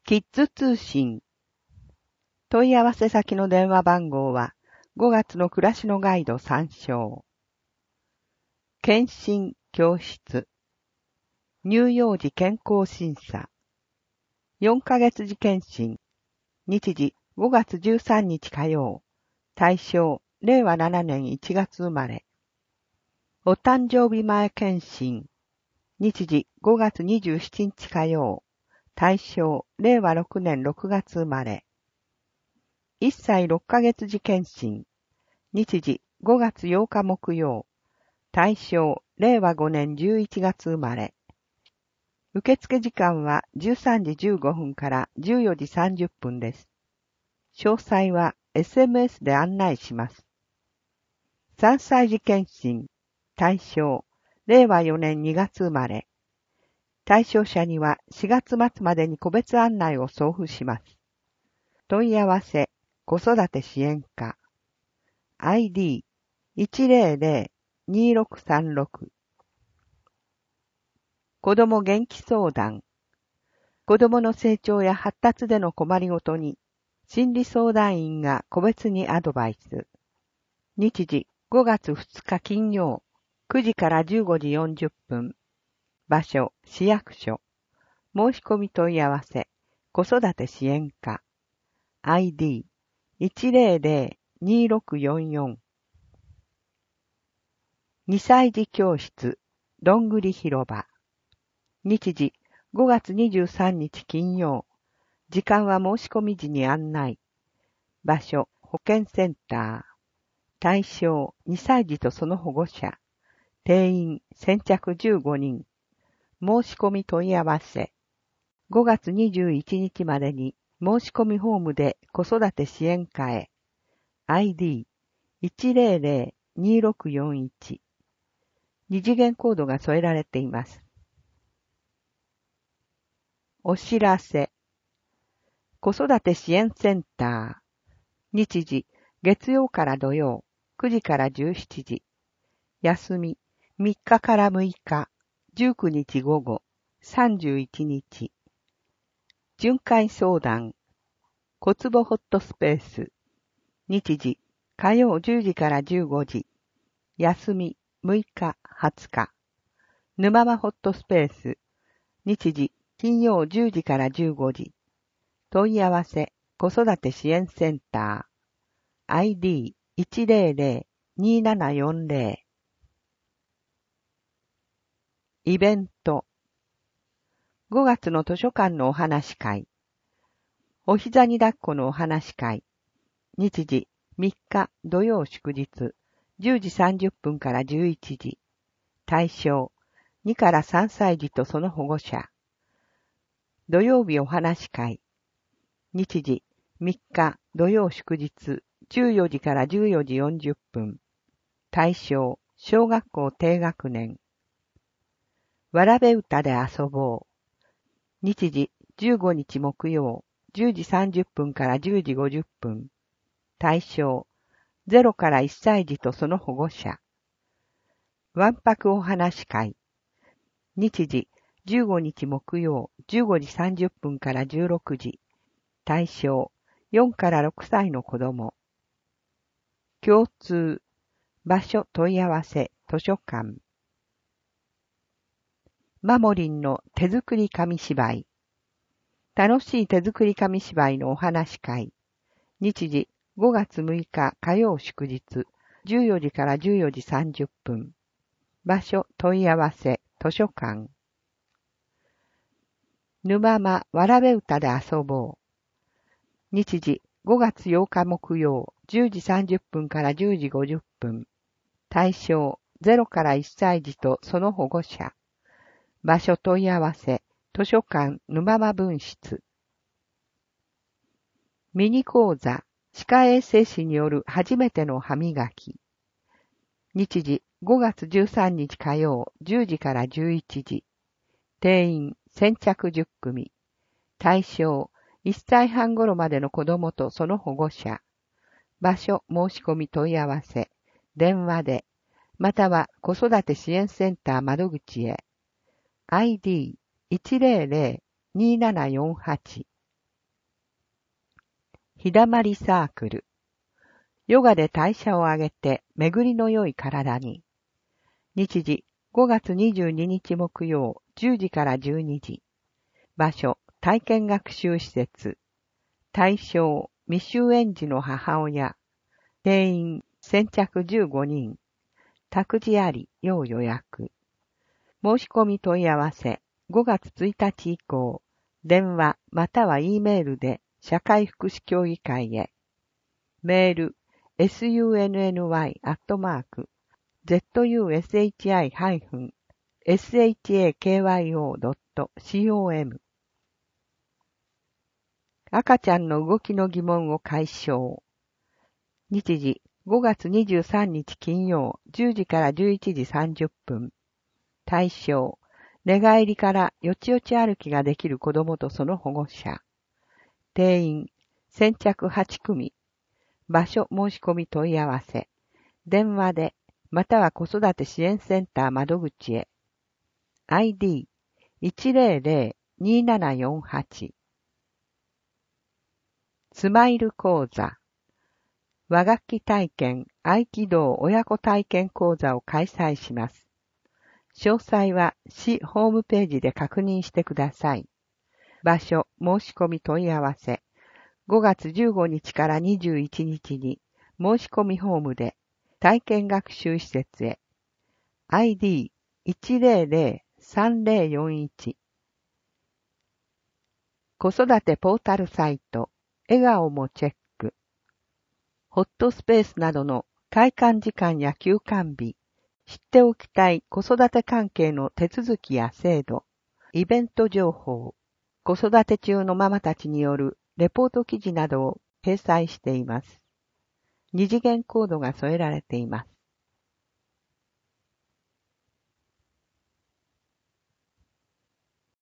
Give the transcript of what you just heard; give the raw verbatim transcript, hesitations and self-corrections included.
キッズ通信。問い合わせ先の電話番号はごがつの暮らしのガイド参照。検診教室。乳幼児健康審査。よんかげつ時検診。日時ごがつじゅうさんにち火曜。対象れいわななねんいちがつ生まれ。お誕生日前検診。日時ごがつにじゅうしちにち火曜。対象れいわろくねんろくがつ生まれ。いっさいろっかげつ時検診。日時ごがつようか木曜。対象れいわごねんじゅういちがつ生まれ。受付時間はじゅうさんじじゅうごふんからじゅうよじさんじゅっぷんです。詳細は エスエムエス で案内します。さんさい時検診。対象れいわよねんにがつ生まれ。対象者にはしがつまつまでに個別案内を送付します。問い合わせ、子育て支援課。アイディーいちぜろぜろにろくさんろく。子ども元気相談。子どもの成長や発達での困りごとに、心理相談員が個別にアドバイス。日時ごがつふつか金曜、くじからじゅうごじよんじゅっぷん。場所、市役所。申し込み問い合わせ、子育て支援課。アイディーいちぜろぜろにろくよんよん。にさい児教室、どんぐり広場。日時ごがつにじゅうさんにち金曜。時間は申し込み時に案内。場所、保健センター。対象、にさい児とその保護者。定員、先着じゅうごにん。申し込み問い合わせ。ごがつにじゅういちにちまでに申し込みフォームで子育て支援課へ。アイディーいちぜろぜろにろくよんいち。二次元コードが添えられています。お知らせ。子育て支援センター。日時、月曜から土曜、くじからじゅうしちじ。休み、みっかからむいか、じゅうくにち午後、さんじゅういちにち。巡回相談。小坪ホットスペース。日時、火曜じゅうじからじゅうごじ。休み、むいか、はつか。沼間ホットスペース。日時、金曜じゅうじからじゅうごじ。問い合わせ、子育て支援センター。アイディーいちぜろぜろにななよんぜろ。イベント。ごがつの図書館のお話会。お膝に抱っこのお話会。日時みっか土曜祝日じゅうじさんじゅっぷんからじゅういちじ。対象にからさんさい児とその保護者。土曜日お話会。日時みっか土曜祝日じゅうよじからじゅうよじよんじゅっぷん。対象小学校低学年。わらべ歌で遊ぼう。日時じゅうごにち木曜じゅうじさんじゅっぷんからじゅうじごじゅっぷん。対象ゼロからいっさい児とその保護者。わんぱくお話会。日時じゅうごにち木曜じゅうごじさんじゅっぷんからじゅうろくじ。対象よんからろくさいの子供。共通。場所問い合わせ図書館。マモリンの手作り紙芝居。楽しい手作り紙芝居のお話会。日時ごがつむいか火曜祝日じゅうよじからじゅうよじさんじゅっぷん。場所問い合わせ図書館。沼間わらべ歌で遊ぼう。日時ごがつようか木曜じゅうじさんじゅっぷんからじゅうじごじゅっぷん。対象ゼロからいっさい児とその保護者。場所問い合わせ図書館沼間分室。ミニ講座歯科衛生士による初めての歯磨き。日時ごがつじゅうさんにち火曜じゅうじからじゅういちじ。定員先着じゅっくみ。対象いっさいはん頃までの子供とその保護者。場所申し込み問い合わせ。電話で。または子育て支援センター窓口へ。アイディーいちぜろぜろにななよんはち。 日だまりサークル。ヨガで代謝を上げて巡りの良い体に。日時ごがつにじゅうににち木曜じゅうじからじゅうにじ。場所体験学習施設。対象未就園児の母親。定員先着じゅうごにん。託児あり要予約。申し込み問い合わせごがつついたち以降、電話または E メールで社会福祉協議会へ。メール エスユーエヌエヌワイ アットマーク ゼットユーエスエイチアイ ハイフン エスエイチエーケーワイオー ドット コム。赤ちゃんの動きの疑問を解消。日時ごがつにじゅうさんにち金曜じゅうじからじゅういちじさんじゅっぷん。対象寝返りからよちよち歩きができる子供とその保護者。定員先着はちくみ。場所申し込み問い合わせ。電話でまたは子育て支援センター窓口へ。アイディーいちゼロゼロにななよんはち。スマイル講座。和楽器体験合気道親子体験講座を開催します。詳細は市ホームページで確認してください。場所申し込み問い合わせ。ごがつじゅうごにちからにじゅういちにちに申し込みホームで体験学習施設へ。アイディーいちゼロゼロさんゼロよんいち。子育てポータルサイト、笑顔もチェック。ホットスペースなどの開館時間や休館日、知っておきたい子育て関係の手続きや制度、イベント情報、子育て中のママたちによるレポート記事などを掲載しています。二次元コードが添えられています。